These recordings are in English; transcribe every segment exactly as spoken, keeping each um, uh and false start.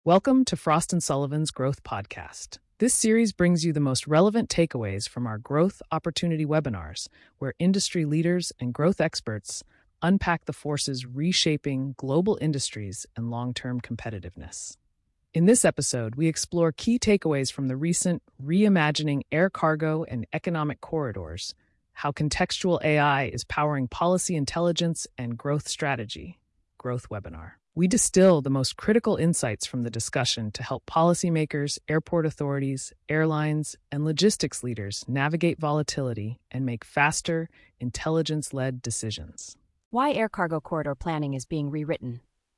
Welcome to Frost and Sullivan's Growth Podcast. This series brings you the most relevant takeaways from our Growth Opportunity webinars, where industry leaders and growth experts unpack the forces reshaping global industries and long-term competitiveness. In this episode, we explore key takeaways from the recent Reimagining Air Cargo and Economic Corridors, how contextual A I is powering policy intelligence and growth strategy. Growth webinar. We distill the most critical insights from the discussion to help policymakers, airport authorities, airlines, and logistics leaders navigate volatility and make faster, intelligence-led decisions. Why air cargo corridor planning is being rewritten.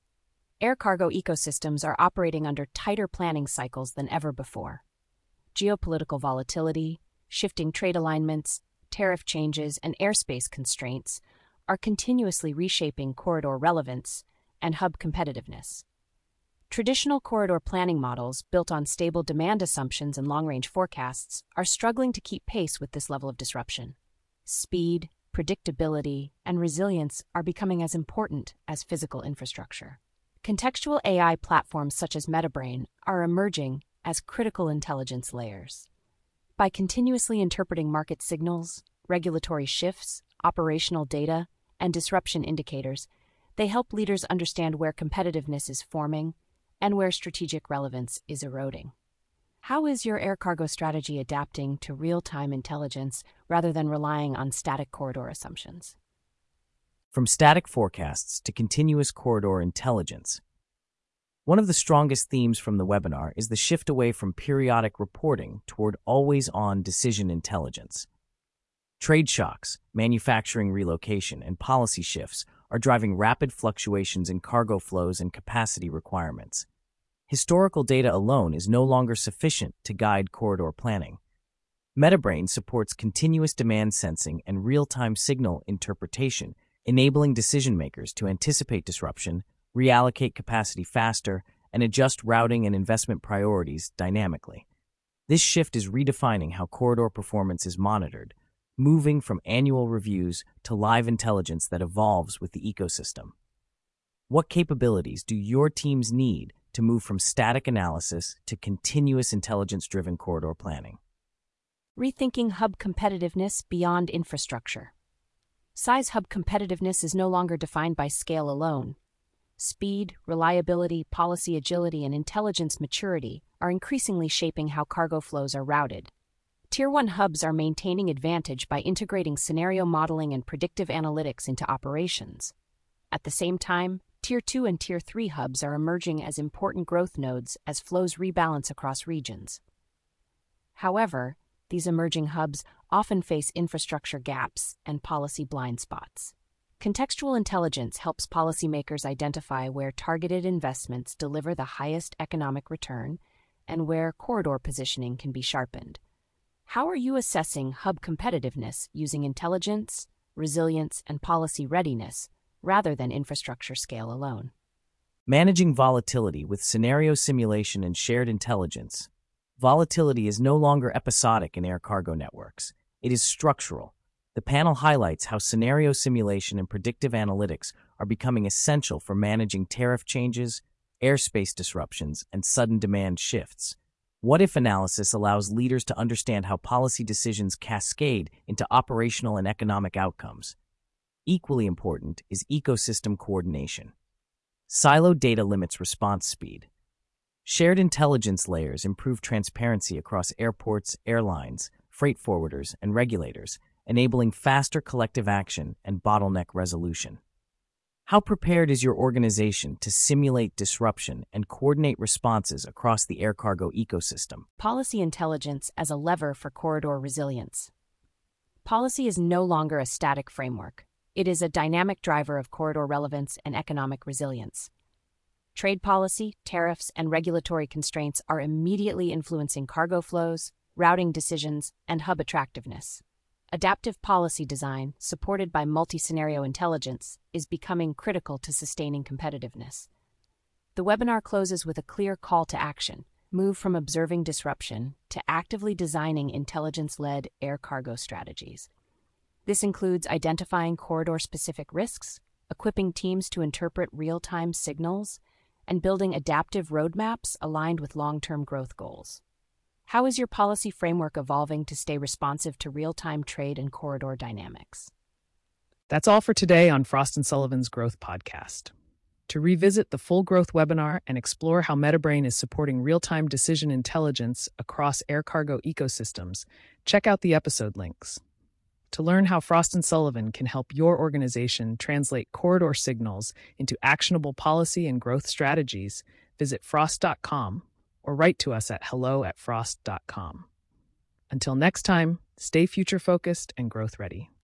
Air cargo ecosystems are operating under tighter planning cycles than ever before. Geopolitical volatility, shifting trade alignments, tariff changes, and airspace constraints are continuously reshaping corridor relevance and hub competitiveness. Traditional corridor planning models built on stable demand assumptions and long-range forecasts are struggling to keep pace with this level of disruption. Speed, predictability, and resilience are becoming as important as physical infrastructure. Contextual A I platforms such as MetaBrain are emerging as critical intelligence layers. By continuously interpreting market signals, regulatory shifts, operational data, and disruption indicators, they help leaders understand where competitiveness is forming and where strategic relevance is eroding. How is your air cargo strategy adapting to real-time intelligence rather than relying on static corridor assumptions? From static forecasts to continuous corridor intelligence. One of the strongest themes from the webinar is the shift away from periodic reporting toward always-on decision intelligence. Trade shocks, manufacturing relocation, and policy shifts are driving rapid fluctuations in cargo flows and capacity requirements. Historical data alone is no longer sufficient to guide corridor planning. MetaBrain supports continuous demand sensing and real-time signal interpretation, enabling decision-makers to anticipate disruption, reallocate capacity faster, and adjust routing and investment priorities dynamically. This shift is redefining how corridor performance is monitored, moving from annual reviews to live intelligence that evolves with the ecosystem. What capabilities do your teams need to move from static analysis to continuous intelligence-driven corridor planning? Rethinking hub competitiveness beyond infrastructure. Size hub competitiveness is no longer defined by scale alone. Speed, reliability, policy agility, and intelligence maturity are increasingly shaping how cargo flows are routed. Tier one hubs are maintaining advantage by integrating scenario modeling and predictive analytics into operations. At the same time, Tier two and Tier three hubs are emerging as important growth nodes as flows rebalance across regions. However, these emerging hubs often face infrastructure gaps and policy blind spots. Contextual intelligence helps policymakers identify where targeted investments deliver the highest economic return and where corridor positioning can be sharpened. How are you assessing hub competitiveness using intelligence, resilience, and policy readiness rather than infrastructure scale alone? Managing volatility with scenario simulation and shared intelligence. Volatility is no longer episodic in air cargo networks. It is structural. The panel highlights how scenario simulation and predictive analytics are becoming essential for managing tariff changes, airspace disruptions, and sudden demand shifts. What-if analysis allows leaders to understand how policy decisions cascade into operational and economic outcomes. Equally important is ecosystem coordination. Siloed data limits response speed. Shared intelligence layers improve transparency across airports, airlines, freight forwarders, and regulators, enabling faster collective action and bottleneck resolution. How prepared is your organization to simulate disruption and coordinate responses across the air cargo ecosystem? Policy intelligence as a lever for corridor resilience. Policy is no longer a static framework. It is a dynamic driver of corridor relevance and economic resilience. Trade policy, tariffs, and regulatory constraints are immediately influencing cargo flows, routing decisions, and hub attractiveness. Adaptive policy design, supported by multi-scenario intelligence, is becoming critical to sustaining competitiveness. The webinar closes with a clear call to action: move from observing disruption to actively designing intelligence-led air cargo strategies. This includes identifying corridor-specific risks, equipping teams to interpret real-time signals, and building adaptive roadmaps aligned with long-term growth goals. How is your policy framework evolving to stay responsive to real-time trade and corridor dynamics? That's all for today on Frost and Sullivan's Growth Podcast. To revisit the full growth webinar and explore how MetaBrain is supporting real-time decision intelligence across air cargo ecosystems, check out the episode links. To learn how Frost and Sullivan can help your organization translate corridor signals into actionable policy and growth strategies, visit frost dot com or write to us at hello at frost dot com. Until next time, stay future-focused and growth-ready.